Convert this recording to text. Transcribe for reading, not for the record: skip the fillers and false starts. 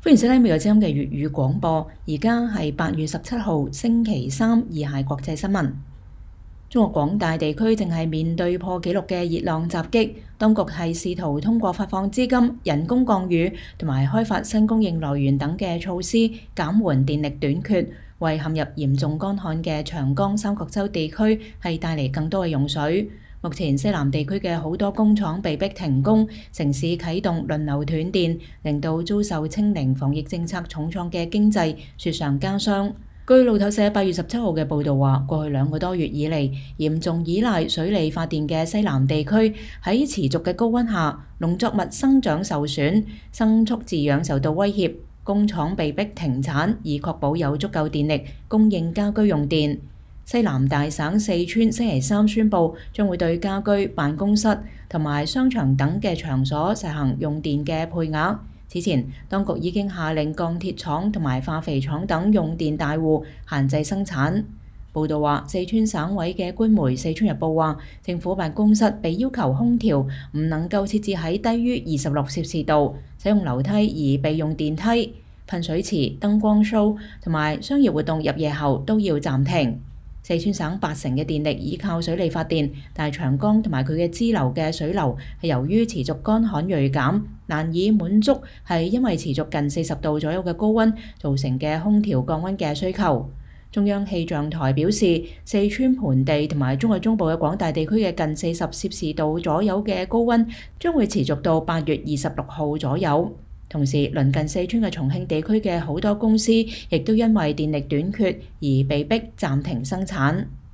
歡迎收聽每日之音嘅粵語廣播，而家係8月17號星期三，以下國際新聞。中國廣大地區正係面對破紀錄嘅熱浪襲擊，當局係試圖通過發放資金、人工降雨同埋開發新供應來源等嘅措施，減緩電力短缺，為陷入嚴重乾旱嘅長江三角洲地區係帶嚟更多嘅用水。目前西南地區嘅好多工廠被迫停工，城市啟動輪流斷電，令到遭受清零防疫政策重創嘅經濟雪上加霜。據路透社8月17號嘅報導話，過去2個多月以嚟，嚴重依賴水力發電嘅西南地區喺持續嘅高溫下，農作物生長受損，牲畜飼養受到威脅，工廠被迫停產，以確保有足夠電力供應家居用電。西南大省四川星期三宣布，將會對家居、辦公室同埋商場等嘅場所實行用電嘅配額。此前，當局已經下令鋼鐵廠同埋化肥廠等用電大戶限制生產。報道話，四川省委嘅官媒《四川日報》話，政府辦公室被要求空調唔能夠設置喺低於26攝氏度，使用樓梯而備用電梯、噴水池、燈光 show 同埋商業活動入夜後都要暫停。四川省80%嘅電力依靠水力發電，但長江同埋佢嘅支流嘅水流係由於持續乾旱銳減，難以滿足係因為持續近40度左右嘅高溫造成嘅空調降溫嘅需求。中央氣象台表示，四川盆地同埋中國中部嘅廣大地區嘅近40攝氏度左右嘅高溫將會持續到8月26號左右。同時，鄰近四川嘅重慶地區嘅好多公司亦都因為電力短缺而被迫暫停生產。